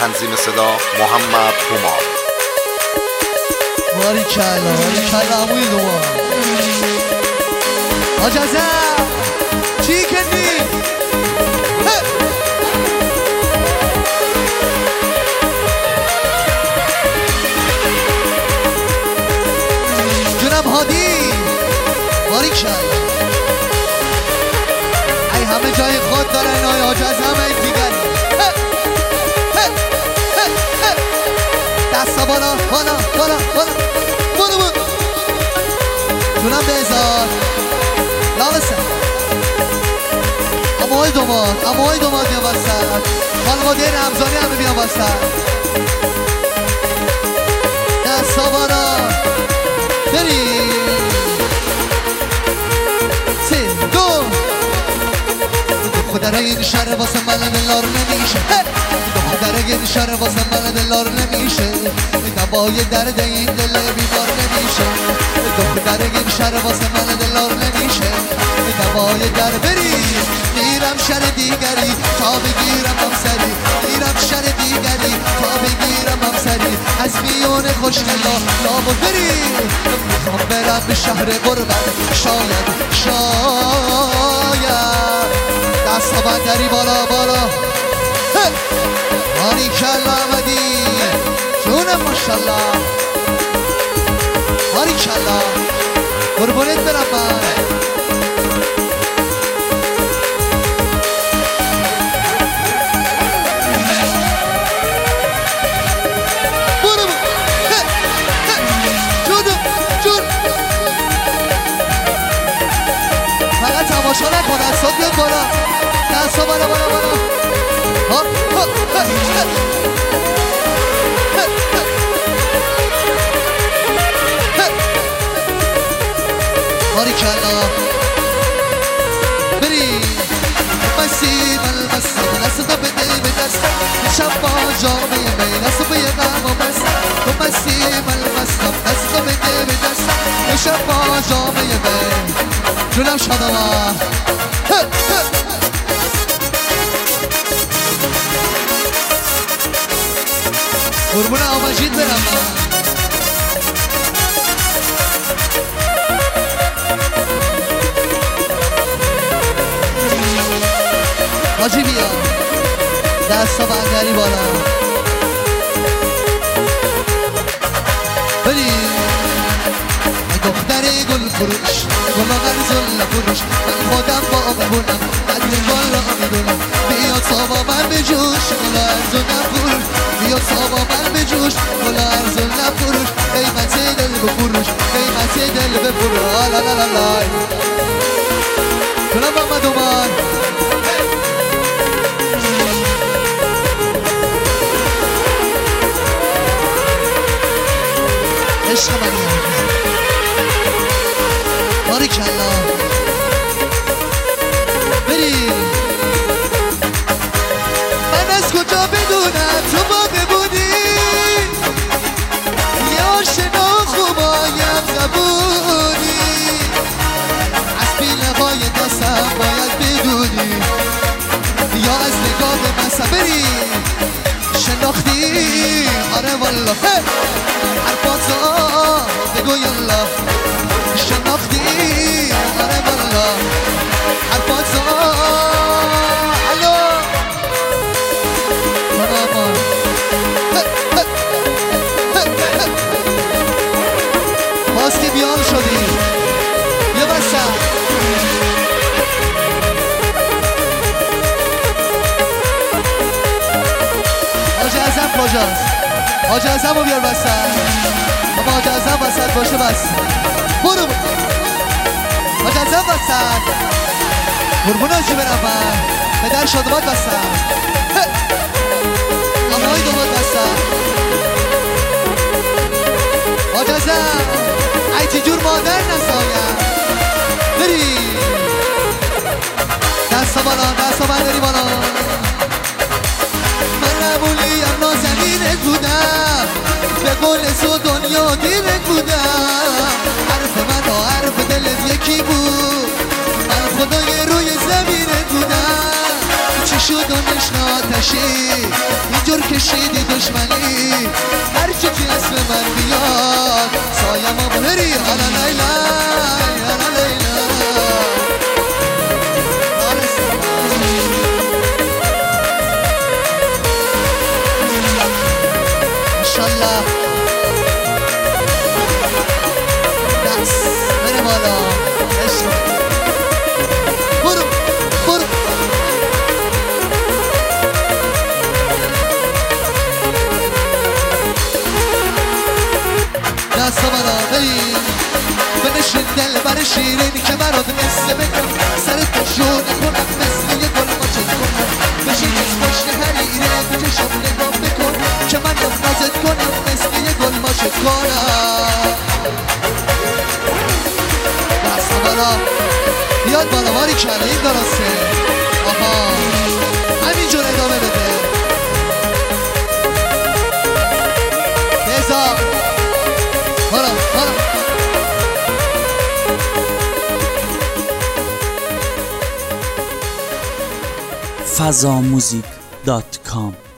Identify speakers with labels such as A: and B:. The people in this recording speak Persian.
A: تنظیم صدا محمد هومان.
B: باریکلا عموی دومان آجازه چی کنی؟ جناب هادی باریکلا ای همه جای خود دارن آی آجازه همه دیگری دستا بالا جونم بذار لامسه اموهای دوماد بیان بستن خانواده رمزانی همه بیان بستن دستا بالا بریم 3 2 خدا این شهر واسه من دلار نمیشه خدا این شهر واسه من دلار نمیشه دوای درد این دل بیمار نمیشه خدا این شهر واسه من دلار نمیشه دوای درد بریم میرم شهر دیگری تا بگیرم همسری میرم شهر دیگری تا بگیرم همسری از میون خوشگلا لابو بریم میخوام برم به شهر غربت شاید دستا بندری بالا باریکلا آمدی جونم ماشالله باریکلا قربونت برم من فقط تماشا نکن دستا بیاد بالا دستا بالا باریکلا بریم مسیم المسیم دستا بده به دست شب با جامعه می دست به غم و بست تو مسیم المسیم دستا بده به دست شب با جامعه می جونم شادما قربون آمجید برم حاجی بیا دستا بندری بالا بریم دختر گل فروش گل غرزل فروش من خودم با بونم قدر گل را میدونم بیاد صابا من به جوش گل ارزل نفروش بیاد صابا من به جوش گل ارزل نفروش قیمت دل بفروش قیمت دل بفروش لا لا لا لا جناب محمد هومان عشق منی باریکلا بریم من از کجا بدونم تو واقع بودی یه آشنا خوبایم زبونی از بیله‌های دستم باید بدونی یا از نگاه من صبری شناختی آره والله حرفاتو بگو یالله شناختی آره والله حرفاتو الو مامان باز که بیان شدی یه بسم حاج اعظم کجاست؟ حاج اعظم رو بیار بستن بابا حاج اعظم بستن باشه بس برو حاج اعظم بستن قربون هاجی برم من پدر شادمات بستن آمهای دومات بستن حاج اعظم ای چی جور مادر نسایم بری دستا بالا دستا بنداری بالا من نبولیم نازنینت بودم به قول تو دنیا دیرت بودم حرف من و حرف دلت یکی بود من خدای روی زمینت بودم چی شد و نشن آتشی اینجور که کشیدی دشمنی هر کی که اسم من بیاد سایم ها بری آلا لیلا آلا لیلا ماشالله دست بره بالا برو برو دست بالا بریم بنشین دل بر شیرینی که برات مثل بگم سرت تشو نکنم مثل یه گل ماچت کنم بشین از پشت حریره به چشم نگاه بکن که من نازت کنم مثل یه گل ماچت کنم دست بالا بیاد بالا باری کنه این درسته آها همینجور ادامه بده بزا بالا بالا
C: fazamusic.com